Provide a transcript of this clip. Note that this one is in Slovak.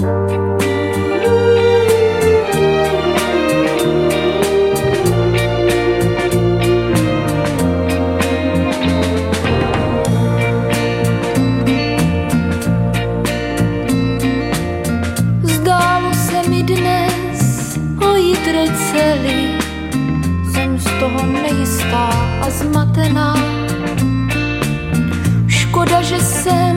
Jsem z toho nejistá a zmatená. Škoda, že jsem